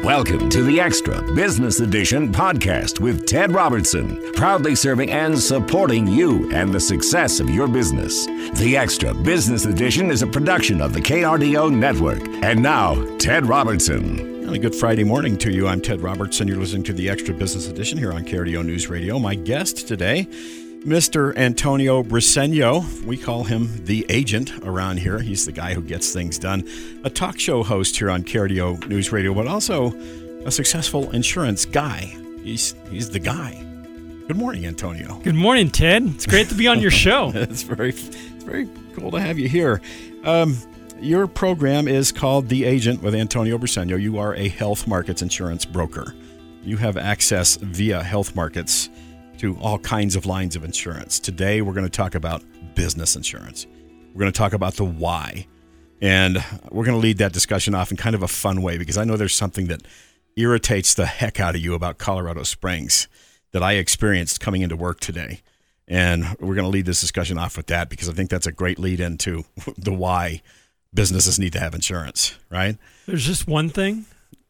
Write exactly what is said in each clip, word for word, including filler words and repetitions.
Welcome to the Extra Business Edition podcast with Ted Robertson, proudly serving and supporting you and the success of your business. The Extra Business Edition is a production of the K R D O Network. And now, Ted Robertson. And a good Friday morning to you. I'm Ted Robertson. You're listening to the Extra Business Edition here on K R D O News Radio. My guest today, Mister Antonio Briceño. We call him the agent around here. He's the guy who gets things done. A talk show host here on K R D O News Radio, but also a successful insurance guy. He's he's the guy. Good morning, Antonio. Good morning, Ted. It's great to be on your show. It's very, it's very cool to have you here. Um, your program is called The Agent with Antonio Briceño. You are a Health Markets insurance broker. You have access via Health Markets to all kinds of lines of insurance. Today, we're going to talk about business insurance. We're going to talk about the why. And we're going to lead that discussion off in kind of a fun way, because I know there's something that irritates the heck out of you about Colorado Springs that I experienced coming into work today. And we're going to lead this discussion off with that, because I think that's a great lead into the why businesses need to have insurance, right? There's just one thing.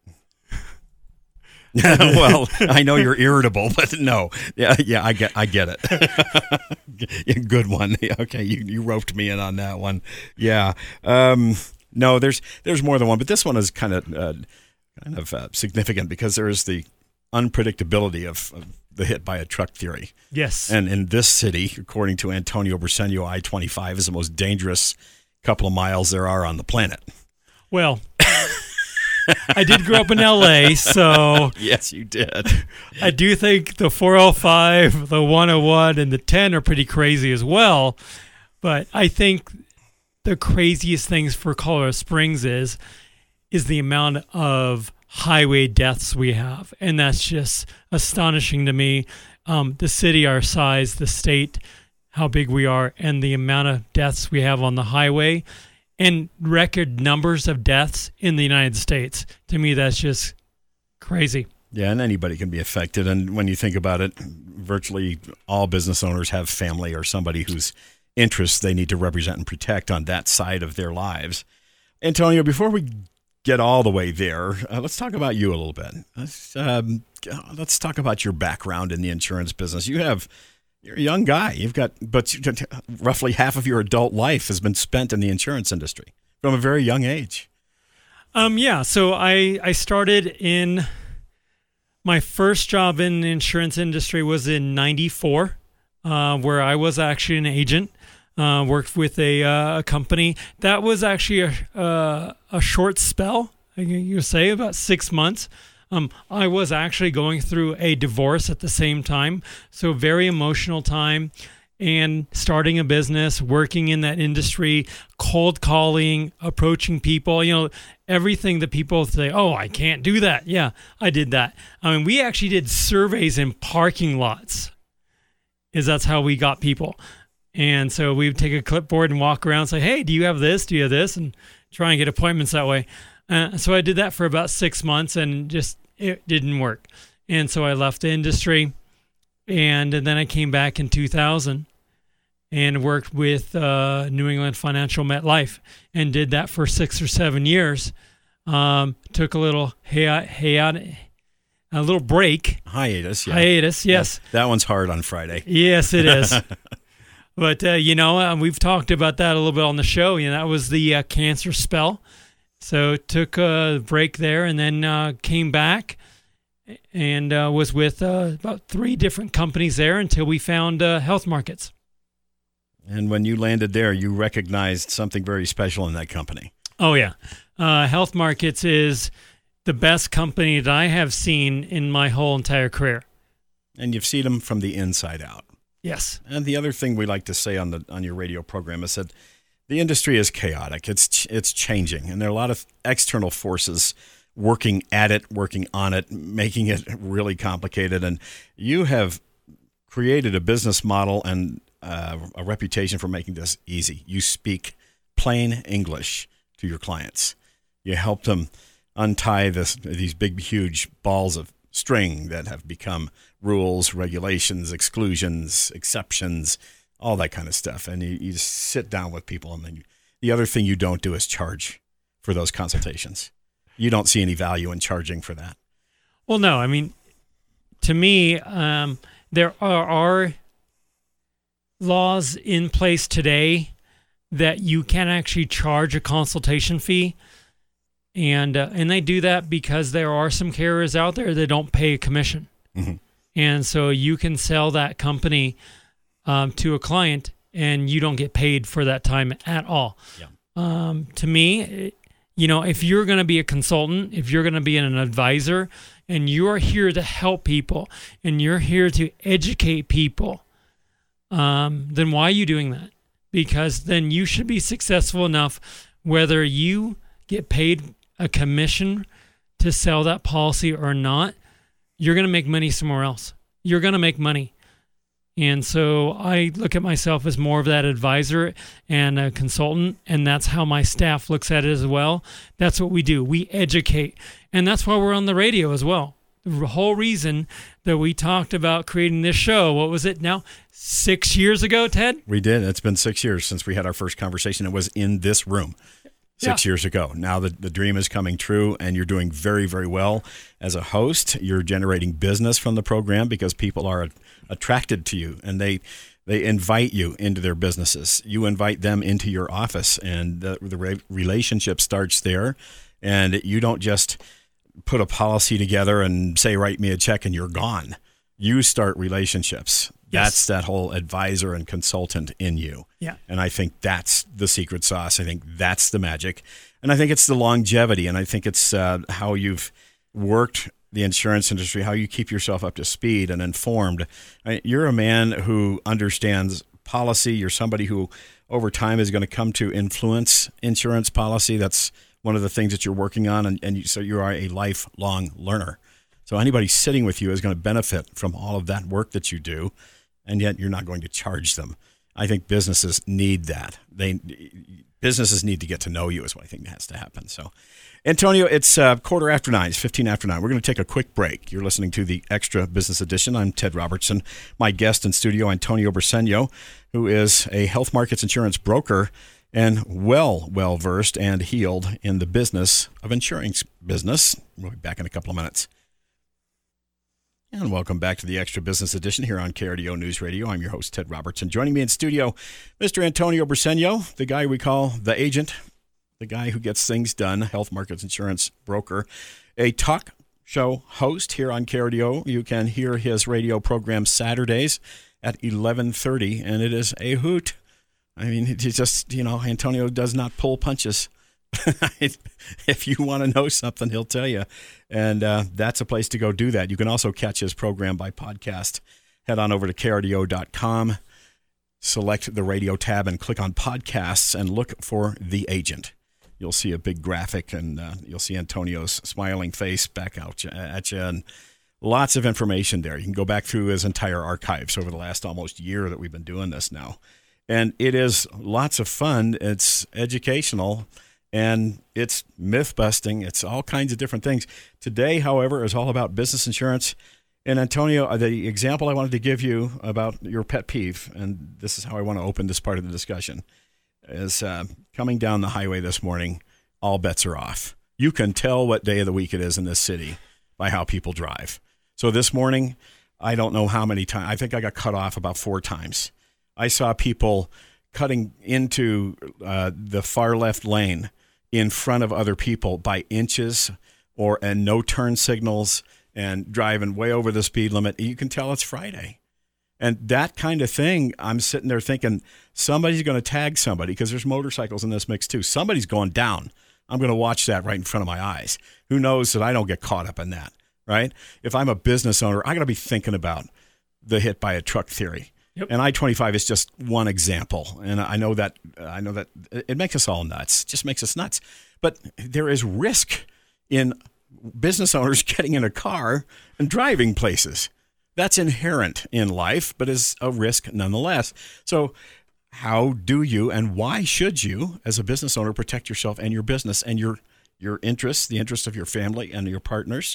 Well, I know you're irritable, but no. Yeah, yeah, I get I get it. Good one. Okay, you, you roped me in on that one. Yeah. Um, no, there's there's more than one, but this one is kind of uh, kind of uh, significant because there is the unpredictability of, of the hit by a truck theory. Yes. And in this city, according to Antonio Briceño, I twenty-five is the most dangerous couple of miles there are on the planet. Well, I did grow up in L A, so yes, you did. I do think the four oh five, the one oh one, and the ten are pretty crazy as well. But I think the craziest things for Colorado Springs is is the amount of highway deaths we have, and that's just astonishing to me. Um, the city our size, the state, how big we are, and the amount of deaths we have on the highway, and record numbers of deaths in the United States. To me, that's just crazy. Yeah, and anybody can be affected. And when you think about it, virtually all business owners have family or somebody whose interests they need to represent and protect on that side of their lives. Antonio, before we get all the way there, uh, let's talk about you a little bit. Let's, um, let's talk about your background in the insurance business. You have... You're a young guy. You've got, but roughly half of your adult life has been spent in the insurance industry from a very young age. Um, yeah. So I, I started in, my first job in the insurance industry was in ninety-four, uh, where I was actually an agent, uh, worked with a, uh, a company. That was actually a, uh, a short spell, you would say, about six months. Um, I was actually going through a divorce at the same time, so very emotional time, and starting a business, working in that industry, cold calling, approaching people, you know, everything that people say, oh, I can't do that. Yeah, I did that. I mean, we actually did surveys in parking lots, is that's how we got people. And so we would take a clipboard and walk around and say, hey, do you have this? Do you have this? And try and get appointments that way. Uh, so I did that for about six months and just it didn't work. And so I left the industry, and, and then I came back in two thousand and worked with uh, New England Financial MetLife and did that for six or seven years. Um, took a little hi- hi- a little break. Hiatus, yeah. Hiatus, yes. Yeah, that one's hard on Friday. Yes, it is. But, uh, you know, uh, we've talked about that a little bit on the show. You know, that was the uh, cancer spell. So took a break there and then uh, came back and uh, was with uh, about three different companies there until we found uh, Health Markets. And when you landed there, you recognized something very special in that company. Oh, yeah. Uh, Health Markets is the best company that I have seen in my whole entire career. And you've seen them from the inside out. Yes. And the other thing we like to say on the on your radio program is that the industry is chaotic. It's it's changing, and there are a lot of external forces working at it, working on it, making it really complicated. And you have created a business model and uh, a reputation for making this easy. You speak plain English to your clients. You help them untie this, these big, huge balls of string that have become rules, regulations, exclusions, exceptions, all that kind of stuff. And you, you just sit down with people. And then you, the other thing you don't do is charge for those consultations. you don't see any value in charging for that. Well, no, I mean, to me, um, there are, are laws in place today that you can actually charge a consultation fee. And uh, and they do that because there are some carriers out there that don't pay a commission. Mm-hmm. And so you can sell that company um, to a client and you don't get paid for that time at all. Yeah. Um, to me, you know, if you're going to be a consultant, if you're going to be an advisor, and you're here to help people and you're here to educate people, um, then why are you doing that? Because then you should be successful enough whether you get paid a commission to sell that policy or not. You're going to make money somewhere else. You're going to make money. And so I look at myself as more of that advisor and a consultant, and that's how my staff looks at it as well. That's what we do. We educate. And that's why we're on the radio as well. The whole reason that we talked about creating this show, what was it now? Six years ago, Ted? We did. It's been six years since we had our first conversation. It was in this room. Six yeah. years ago. Now the, the dream is coming true, and you're doing very, very well as a host. You're generating business from the program because people are attracted to you, and they they invite you into their businesses. You invite them into your office, and the, the re- relationship starts there. And you don't just put a policy together and say, write me a check, and you're gone. You start relationships. Yes. That's that whole advisor and consultant in you. Yeah. And I think that's the secret sauce. I think that's the magic. And I think it's the longevity. And I think it's uh, how you've worked the insurance industry, how you keep yourself up to speed and informed. I, you're a man who understands policy. You're somebody who over time is going to come to influence insurance policy. That's one of the things that you're working on. And, and you, so you are a lifelong learner. So anybody sitting with you is going to benefit from all of that work that you do. And yet you're not going to charge them. I think businesses need that. They businesses need to get to know you is what I think has to happen. So, Antonio, it's uh, quarter after nine. It's fifteen after nine. We're going to take a quick break. You're listening to the Extra Business Edition. I'm Ted Robertson. My guest in studio, Antonio Briceño, who is a health markets insurance broker and well, well versed and healed in the business of insurance business. We'll be back in a couple of minutes. And welcome back to the Extra Business Edition here on K R D O News Radio. I'm your host, Ted Robertson. Joining me in studio, Mister Antonio Briceño, the guy we call the agent, the guy who gets things done, health markets insurance broker, a talk show host here on K R D O. You can hear his radio program Saturdays at eleven thirty, and it is a hoot. I mean, it just, you know, Antonio does not pull punches. If you want to know something, he'll tell you. And uh, that's a place to go do that. You can also catch his program by podcast. Head on over to K R D O dot com, select the radio tab, and click on podcasts and look for The Agent. You'll see a big graphic, and uh, you'll see Antonio's smiling face back out at you. And lots of information there. You can go back through his entire archives over the last almost year that we've been doing this now. And it is lots of fun. It's educational. And it's myth-busting. It's all kinds of different things. Today, however, is all about business insurance. And Antonio, the example I wanted to give you about your pet peeve, and this is how I want to open this part of the discussion, is uh, coming down the highway this morning, all bets are off. You can tell what day of the week it is in this city by how people drive. So this morning, I don't know how many times. I think I got cut off about four times. I saw people cutting into uh, the far left lane in front of other people by inches, or and no turn signals, and driving way over the speed limit. You can tell it's Friday. And that kind of thing, I'm sitting there thinking, somebody's going to tag somebody, because there's motorcycles in this mix too. Somebody's going down. I'm going to watch that right in front of my eyes. Who knows that I don't get caught up in that, right? If I'm a business owner, I got to be thinking about the hit by a truck theory. Yep. And I twenty-five is just one example, and I know that I know that it makes us all nuts. It just makes us nuts. But there is risk in business owners getting in a car and driving places. That's inherent in life, but is a risk nonetheless. So how do you and why should you, as a business owner, protect yourself and your business and your your interests, the interests of your family and your partners,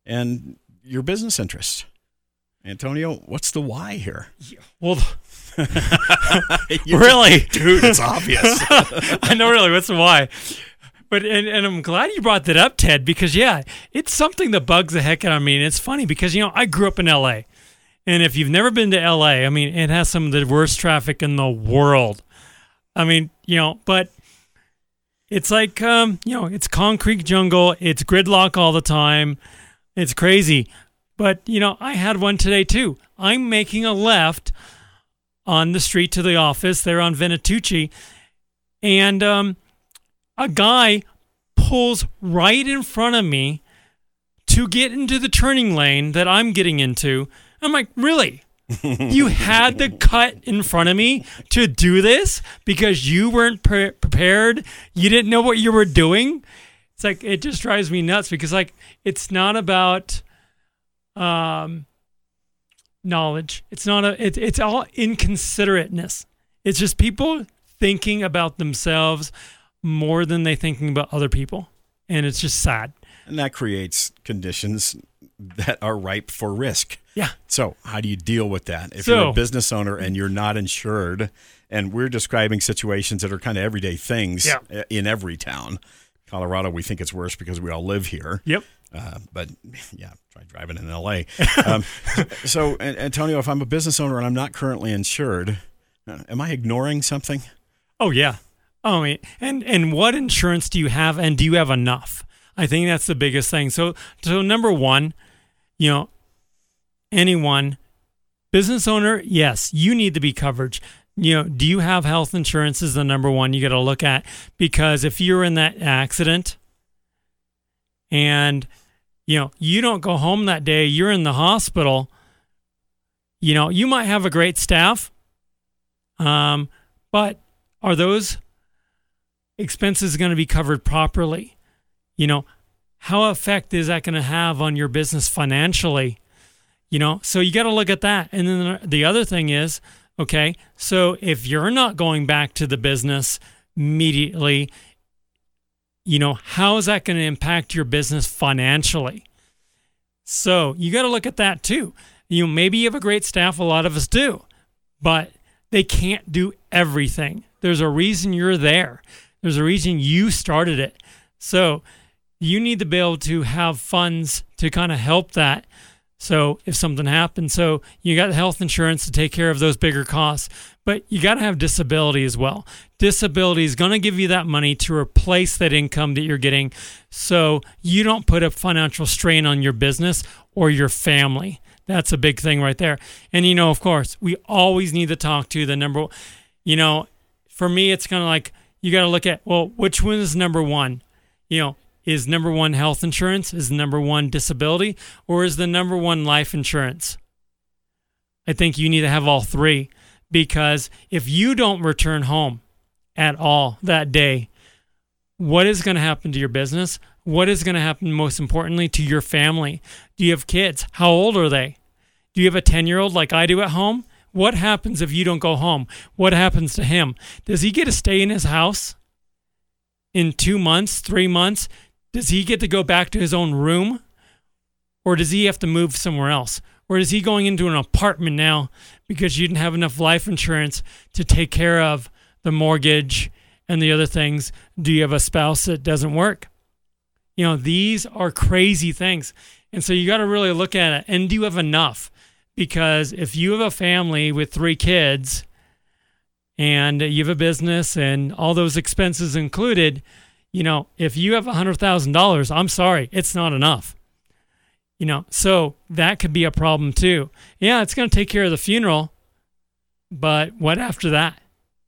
and your business interests? Antonio, what's the why here? Well, really? Dude, it's obvious. I know, really, what's the why? But and, and I'm glad you brought that up, Ted, because yeah, it's something that bugs the heck out of me. And it's funny because, you know, I grew up in L A. And if you've never been to L A, I mean, it has some of the worst traffic in the world. I mean, you know, but it's like, um, you know, it's concrete jungle. It's gridlock all the time. It's crazy. But, you know, I had one today too. I'm making a left on the street to the office there on Venatucci. And um, a guy pulls right in front of me to get into the turning lane that I'm getting into. I'm like, really? You had to cut in front of me to do this because you weren't pre- prepared? You didn't know what you were doing? It's like, it just drives me nuts because, like, it's not about um, knowledge. It's not a, it, it's all inconsiderateness. It's just people thinking about themselves more than they thinking about other people. And it's just sad. And that creates conditions that are ripe for risk. Yeah. So how do you deal with that? If So- you're a business owner and you're not insured, and we're describing situations that are kind of everyday things Yeah. in every town. Colorado, we think it's worse because we all live here. Yep. Uh, but yeah, try driving in L A. Um, so, Antonio, if I'm a business owner and I'm not currently insured, uh, am I ignoring something? Oh, yeah. Oh, I mean, and, and what insurance do you have, and do you have enough? I think that's the biggest thing. So, so number one, you know, anyone, business owner, yes, you need to be covered. You know, do you have health insurance is the number one you got to look at, because if you're in that accident and, you know, you don't go home that day, you're in the hospital, you know, you might have a great staff, um, but are those expenses going to be covered properly? You know, how effect is that going to have on your business financially? You know, so you got to look at that. And then the other thing is, okay, so if you're not going back to the business immediately, you know, how is that going to impact your business financially? So you got to look at that too. You know, maybe you have a great staff, a lot of us do, but they can't do everything. There's a reason you're there. There's a reason you started it. So you need to be able to have funds to kind of help that. So if something happens, so you got health insurance to take care of those bigger costs, but you got to have disability as well. Disability is going to give you that money to replace that income that you're getting, so you don't put a financial strain on your business or your family. That's a big thing right there. And, you know, of course, we always need to talk to the number, you know, for me, it's kind of like you got to look at, well, which one is number one? You know, is number one health insurance? Is number one disability? Or is the number one life insurance? I think you need to have all three, because if you don't return home at all that day, what is going to happen to your business? What is going to happen, most importantly, to your family? Do you have kids? How old are they? Do you have a ten-year-old like I do at home? What happens if you don't go home? What happens to him? Does he get to stay in his house in two months, three months? Does he get to go back to his own room? Or does he have to move somewhere else? Or is he going into an apartment now because you didn't have enough life insurance to take care of the mortgage and the other things? Do you have a spouse that doesn't work? You know, these are crazy things. And so you got to really look at it. And do you have enough? Because if you have a family with three kids and you have a business and all those expenses included, you know, if you have one hundred thousand dollars, I'm sorry, it's not enough. You know, so that could be a problem too. Yeah, it's going to take care of the funeral, but what after that?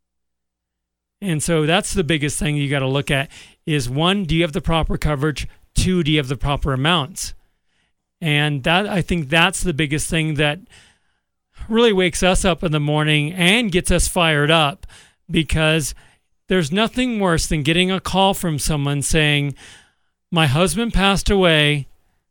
And so that's the biggest thing you got to look at is, one, do you have the proper coverage? Two, do you have the proper amounts? And that, I think that's the biggest thing that really wakes us up in the morning and gets us fired up, because there's nothing worse than getting a call from someone saying, my husband passed away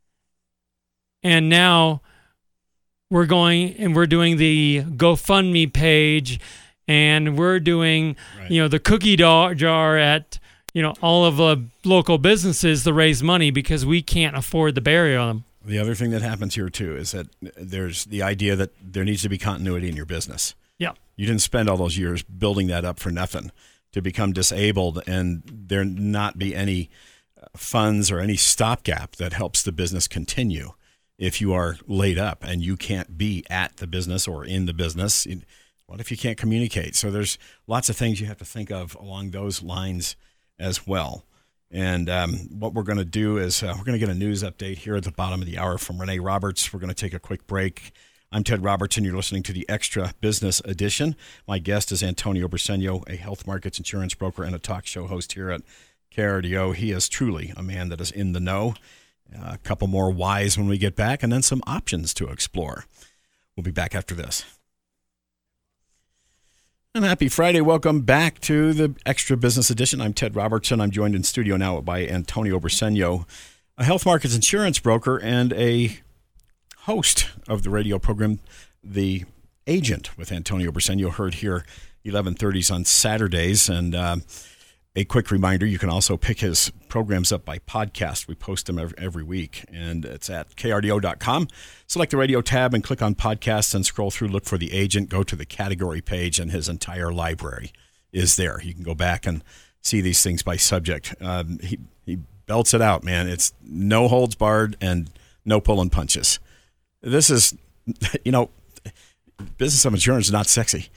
and now we're going and we're doing the GoFundMe page and we're doing, right. you know, the cookie jar at, you know, all of the local businesses to raise money because we can't afford to bury them. The other thing that happens here too is that there's the idea that there needs to be continuity in your business. Yeah. You didn't spend all those years building that up for nothing. to become disabled and there not be any funds or any stopgap that helps the business continue. If you are laid up and you can't be at the business or in the business, what if you can't communicate? So there's lots of things you have to think of along those lines as well. And um, what we're going to do is uh, we're going to get a news update here at the bottom of the hour from Renee Roberts. We're going to take a quick break. I'm Ted Robertson. You're listening to the Extra Business Edition. My guest is Antonio Briseño, a health markets insurance broker and a talk show host here at K R D O. He is truly a man that is in the know. Uh, a couple more whys when we get back, and then some options to explore. We'll be back after this. And happy Friday. Welcome back to the Extra Business Edition. I'm Ted Robertson. I'm joined in studio now by Antonio Briseño, a health markets insurance broker and a host of the radio program, The Agent with Antonio Briseño, heard here eleven thirties on Saturdays. And uh, a quick reminder, you can also pick his programs up by podcast. We post them every, every week, and it's at K R D O dot com. Select the radio tab and click on podcasts and scroll through, look for The Agent, go to the category page, and his entire library is there. You can go back and see these things by subject. Um, he, he belts it out, man. It's no holds barred and no pulling punches. This is, you know, business of insurance is not sexy.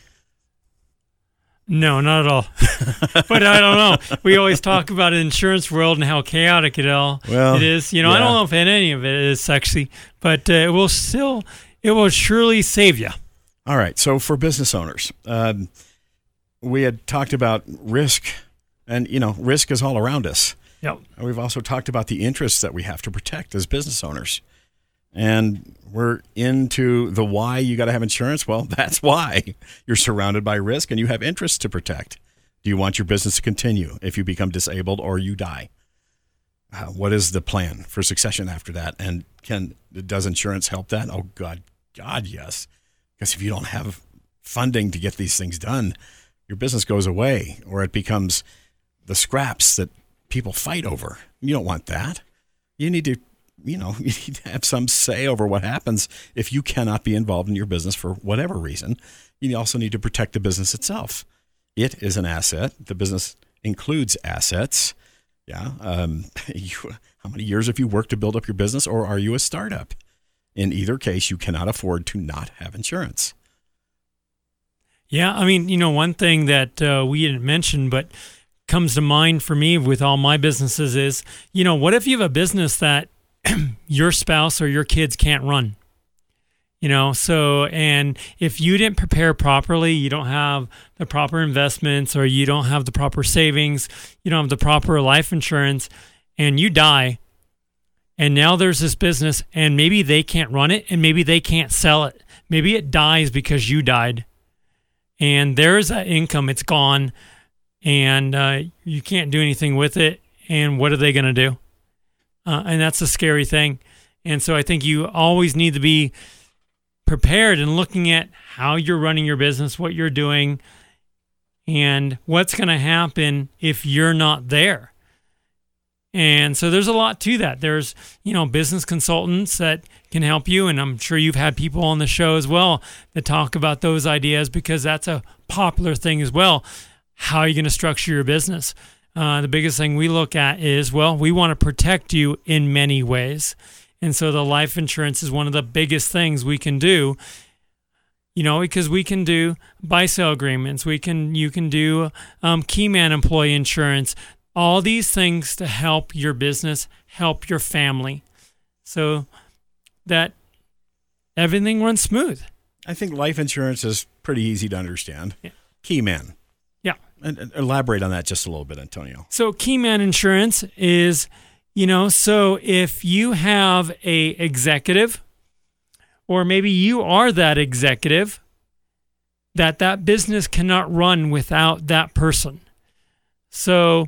No, not at all. But I don't know. We always talk about the insurance world and how chaotic it all well, it is. You know, yeah. I don't know if any of it is sexy, but uh, it will still, it will surely save you. All right. So for business owners, um, we had talked about risk, and you know, risk is all around us. Yep. And we've also talked about the interests that we have to protect as business owners. And we're into the why you got to have insurance. Well, that's why you're surrounded by risk and you have interests to protect. Do you want your business to continue if you become disabled or you die? Uh, what is the plan for succession after that? And can does insurance help that? Oh, God, God, yes. Because if you don't have funding to get these things done, your business goes away or it becomes the scraps that people fight over. You don't want that. You need to You know, you need to have some say over what happens if you cannot be involved in your business for whatever reason. You also need to protect the business itself. It is an asset. The business includes assets. Yeah. Um, you, how many years have you worked to build up your business, or are you a startup? In either case, you cannot afford to not have insurance. Yeah. I mean, you know, one thing that uh, we didn't mention, but comes to mind for me with all my businesses is, you know, what if you have a business that your spouse or your kids can't run? You know, so, and if you didn't prepare properly, you don't have the proper investments, or you don't have the proper savings, you don't have the proper life insurance, and you die, and now there's this business, and maybe they can't run it, and maybe they can't sell it. Maybe it dies because you died, and there's that income, it's gone, and uh, you can't do anything with it, and what are they going to do? Uh, and that's a scary thing. And so I think you always need to be prepared and looking at how you're running your business, what you're doing, and what's going to happen if you're not there. And so there's a lot to that. There's, you know, business consultants that can help you. And I'm sure you've had people on the show as well that talk about those ideas, because that's a popular thing as well. How are you going to structure your business? Uh, the biggest thing we look at is, well, we want to protect you in many ways. And so the life insurance is one of the biggest things we can do, you know, because we can do buy-sell agreements. We can, you can do um, key man employee insurance, all these things to help your business, help your family, so that everything runs smooth. I think life insurance is pretty easy to understand. Yeah. Key man. Yeah. And, and elaborate on that just a little bit, Antonio. So key man insurance is, you know, so if you have a executive, or maybe you are that executive, that that business cannot run without that person. So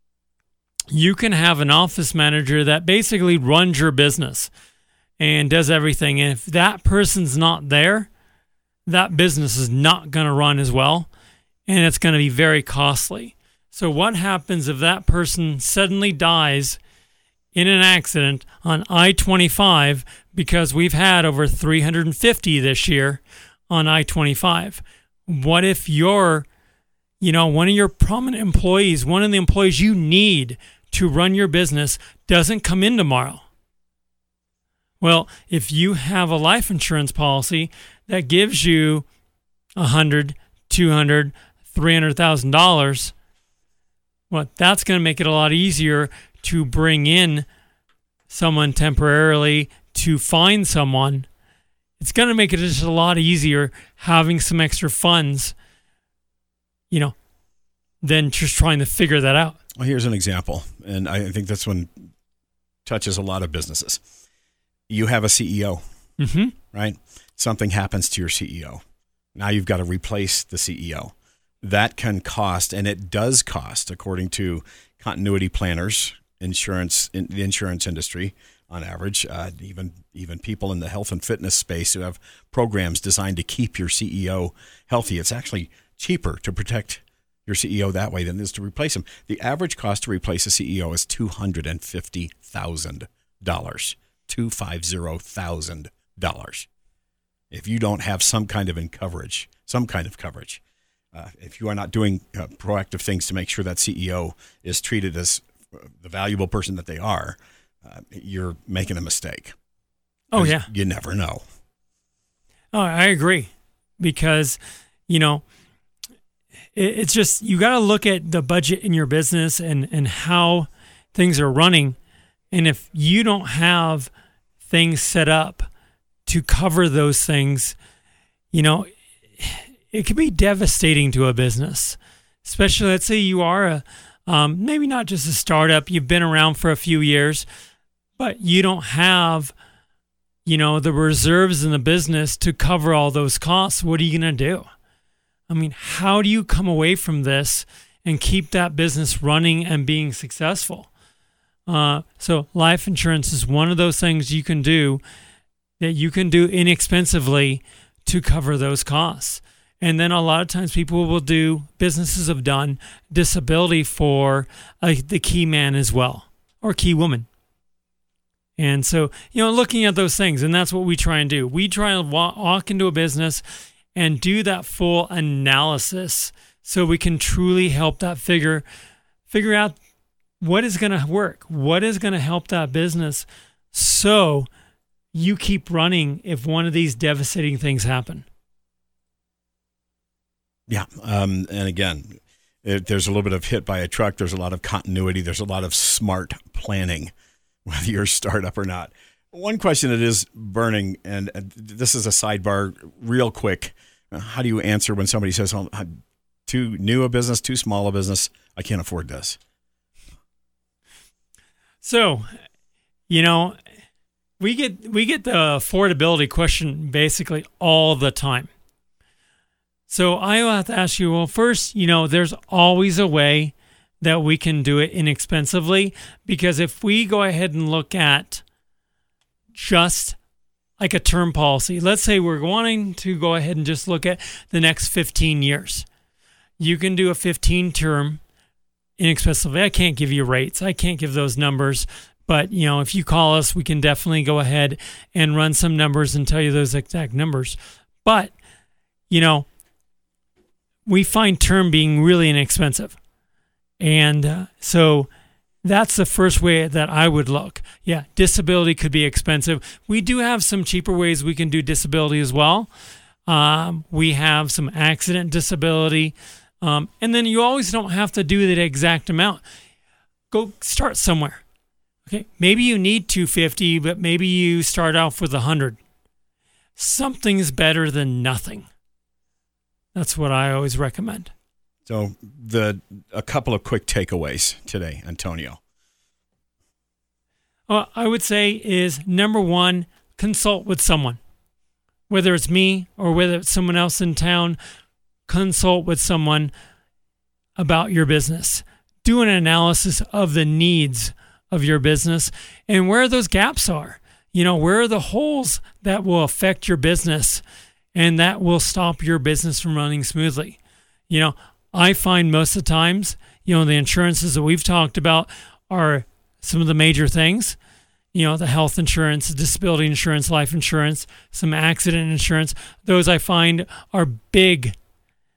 you can have an office manager that basically runs your business and does everything. And if that person's not there, that business is not going to run as well, and it's going to be very costly. So what happens if that person suddenly dies in an accident on I twenty-five, because we've had over three hundred fifty this year on I twenty-five? What if your you know, one of your prominent employees, one of the employees you need to run your business doesn't come in tomorrow. Well, if you have a life insurance policy that gives you a hundred, two hundred, three hundred thousand dollars, well, that's going to make it a lot easier to bring in someone temporarily, to find someone. It's going to make it just a lot easier having some extra funds, you know, than just trying to figure that out. Well, here's an example, and I think this one touches a lot of businesses. You have a C E O, mm-hmm. right? Something happens to your C E O. Now you've got to replace the C E O. That can cost, and it does cost, according to continuity planners, insurance in the insurance industry, on average, uh, even even people in the health and fitness space who have programs designed to keep your C E O healthy. It's actually cheaper to protect your C E O that way than it is to replace him. The average cost to replace a C E O is two hundred fifty thousand dollars. two hundred fifty thousand dollars. If you don't have some kind of in coverage, some kind of coverage, uh, if you are not doing uh, proactive things to make sure that C E O is treated as the valuable person that they are, uh, you're making a mistake. Oh, yeah. You never know. Oh, I agree. Because, you know, it, it's just, you got to look at the budget in your business and, and how things are running. And if you don't have things set up to cover those things, you know, it can be devastating to a business. Especially, let's say you are a, um, maybe not just a startup, you've been around for a few years, but you don't have, you know, the reserves in the business to cover all those costs. What are you going to do? I mean, how do you come away from this and keep that business running and being successful? Uh, so life insurance is one of those things you can do that you can do inexpensively to cover those costs. And then a lot of times people will do, businesses have done disability for uh, the key man as well, or key woman. And so, you know, looking at those things, and that's what we try and do. We try and walk, walk into a business and do that full analysis so we can truly help that figure, figure out what is going to work, what is going to help that business so you keep running if one of these devastating things happen. Yeah. Um, and again, it, there's a little bit of hit by a truck. There's a lot of continuity. There's a lot of smart planning, whether you're a startup or not. One question that is burning, and this is a sidebar real quick. How do you answer when somebody says, oh, I'm too new a business, too small a business, I can't afford this? So, you know, we get we get the affordability question basically all the time. So I will have to ask you, well, first, you know, there's always a way that we can do it inexpensively, because if we go ahead and look at just like a term policy, let's say we're wanting to go ahead and just look at the next fifteen years. You can do a fifteen term inexpensively. I can't give you rates. I can't give those numbers. But, you know, if you call us, we can definitely go ahead and run some numbers and tell you those exact numbers. But, you know, we find term being really inexpensive. And uh, so that's the first way that I would look. Yeah, disability could be expensive. We do have some cheaper ways we can do disability as well. Um, we have some accident disability. Um, and then you always don't have to do that exact amount. Go start somewhere. Okay, maybe you need two hundred fifty dollars, but maybe you start off with one hundred dollars. Something's better than nothing. That's what I always recommend. So the a couple of quick takeaways today, Antonio. Well, I would say is number one, consult with someone. Whether it's me or whether it's someone else in town, consult with someone about your business. Do an analysis of the needs of your business and where those gaps are. You know, where are the holes that will affect your business and that will stop your business from running smoothly. You know, I find most of the times, you know, the insurances that we've talked about are some of the major things. You know, the health insurance, disability insurance, life insurance, some accident insurance. Those I find are big,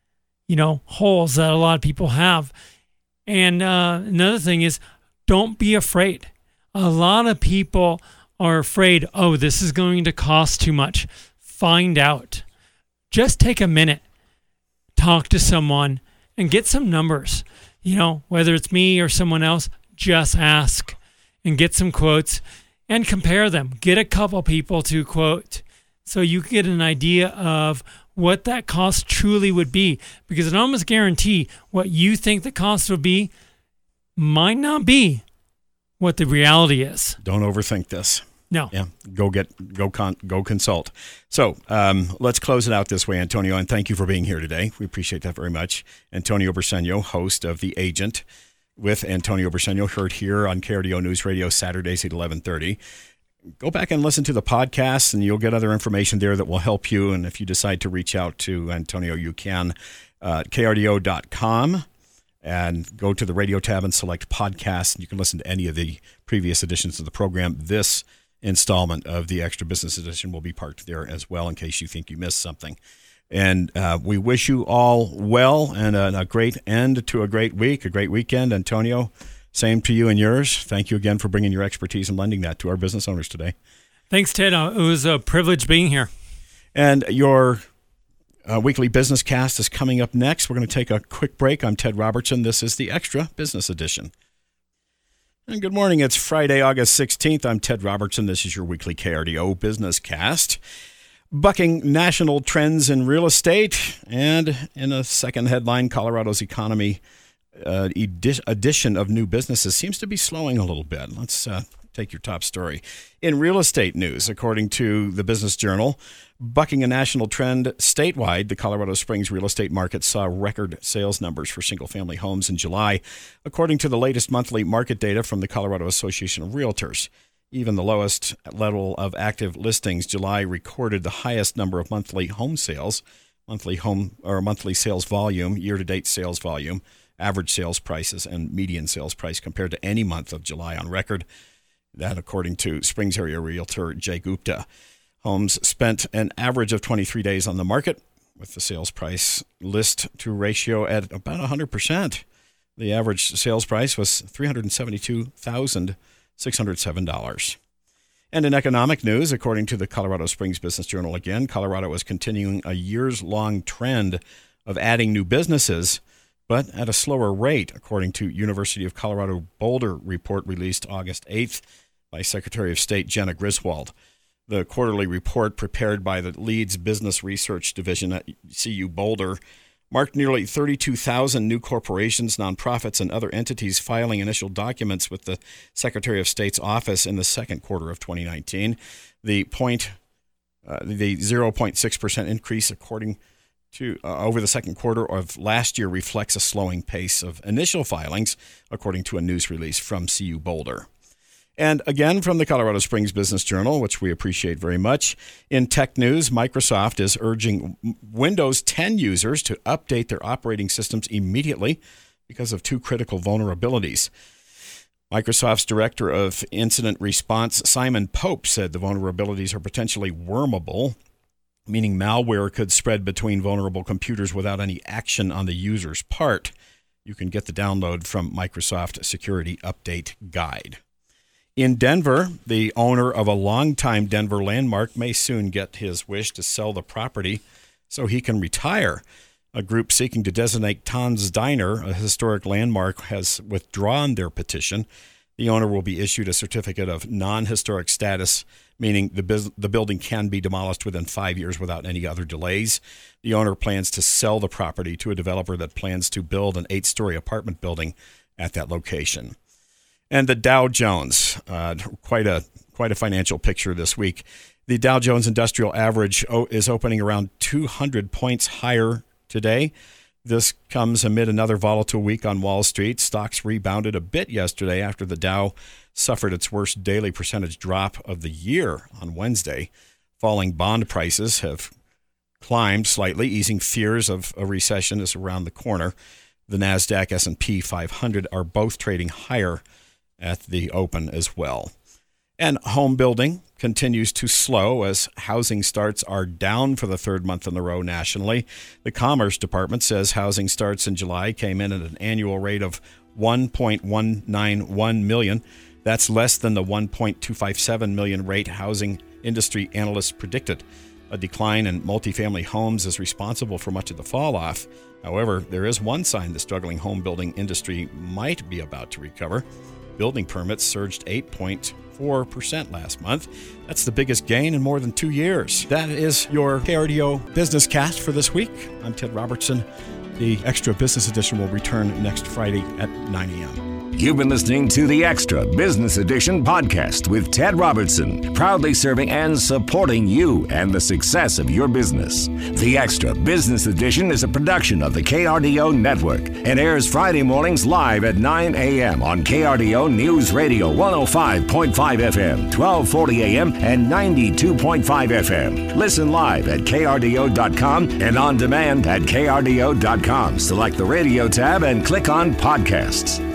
you know, holes that a lot of people have. And uh, another thing is, don't be afraid. A lot of people are afraid, oh, this is going to cost too much. Find out. Just take a minute, talk to someone, and get some numbers. You know, whether it's me or someone else, just ask and get some quotes and compare them. Get a couple people to quote so you get an idea of what that cost truly would be. Because I almost guarantee what you think the cost would be might not be what the reality is. Don't overthink this. No. Yeah. Go get, go con, go consult. So um, let's close it out this way, Antonio, and thank you for being here today. We appreciate that very much. Antonio Briceño, host of The Agent with Antonio Briceño, heard here on K R D O News Radio Saturdays at eleven thirty. Go back and listen to the podcast, and you'll get other information there that will help you. And if you decide to reach out to Antonio, you can uh, K R D O dot com. And go to the radio tab and select podcasts. You can listen to any of the previous editions of the program. This installment of the Extra Business Edition will be parked there as well in case you think you missed something. And uh, we wish you all well and a, a great end to a great week, a great weekend. Antonio, same to you and yours. Thank you again for bringing your expertise and lending that to our business owners today. Thanks, Ted. Uh, it was a privilege being here. And your Uh, weekly business cast is coming up next. We're going to take a quick break. I'm Ted Robertson. This is the Extra Business Edition. And good morning. It's Friday, August sixteenth. I'm Ted Robertson. This is your weekly K R D O business cast. Bucking national trends in real estate. And in a second headline, Colorado's economy uh, edi- addition of new businesses seems to be slowing a little bit. Let's uh, take your top story. In real estate news, according to the Business Journal, bucking a national trend statewide, the Colorado Springs real estate market saw record sales numbers for single-family homes in July, according to the latest monthly market data from the Colorado Association of Realtors. Even the lowest level of active listings, July recorded the highest number of monthly home sales, monthly home or monthly sales volume, year-to-date sales volume, average sales prices, and median sales price compared to any month of July on record. That, according to Springs area realtor Jay Gupta. Homes spent an average of twenty-three days on the market, with the sales price list to ratio at about one hundred percent. The average sales price was three hundred seventy-two thousand six hundred seven dollars. And in economic news, according to the Colorado Springs Business Journal again, Colorado is continuing a years-long trend of adding new businesses, but at a slower rate, according to University of Colorado Boulder report released August eighth by Secretary of State Jenna Griswold. The quarterly report prepared by the Leeds Business Research Division at C U Boulder marked nearly thirty-two thousand new corporations, nonprofits, and other entities filing initial documents with the Secretary of State's office in the second quarter of twenty nineteen. The point, uh, the zero point six percent increase according to uh, over the second quarter of last year reflects a slowing pace of initial filings, according to a news release from C U Boulder. And again, from the Colorado Springs Business Journal, which we appreciate very much, in tech news, Microsoft is urging Windows ten users to update their operating systems immediately because of two critical vulnerabilities. Microsoft's Director of Incident Response, Simon Pope, said the vulnerabilities are potentially wormable, meaning malware could spread between vulnerable computers without any action on the user's part. You can get the download from Microsoft Security Update Guide. In Denver, the owner of a longtime Denver landmark may soon get his wish to sell the property so he can retire. A group seeking to designate Ton's Diner, a historic landmark, has withdrawn their petition. The owner will be issued a certificate of non-historic status, meaning the, biz- the building can be demolished within five years without any other delays. The owner plans to sell the property to a developer that plans to build an eight-story apartment building at that location. And the Dow Jones, uh, quite a quite a financial picture this week. The Dow Jones Industrial Average is opening around two hundred points higher today. This comes amid another volatile week on Wall Street. Stocks rebounded a bit yesterday after the Dow suffered its worst daily percentage drop of the year on Wednesday. Falling bond prices have climbed slightly, easing fears of a recession is around the corner. The NASDAQ, S and P five hundred are both trading higher at the open as well. And home building continues to slow as housing starts are down for the third month in a row nationally. The Commerce Department says housing starts in July came in at an annual rate of one point one nine one million. That's less than the one point two five seven million rate housing industry analysts predicted. A decline in multifamily homes is responsible for much of the fall off. However, there is one sign the struggling home building industry might be about to recover. Building permits surged eight point four percent last month. That's the biggest gain in more than two years. That is your K R D O Business Cast for this week. I'm Ted Robertson. The Extra Business Edition will return next Friday at nine a.m. You've been listening to the Extra Business Edition podcast with Ted Robertson, proudly serving and supporting you and the success of your business. The Extra Business Edition is a production of the K R D O Network and airs Friday mornings live at nine a.m. on K R D O News Radio one oh five point five F M, twelve forty a.m. and ninety-two point five F M. Listen live at K R D O dot com and on demand at K R D O dot com. Select the radio tab and click on podcasts.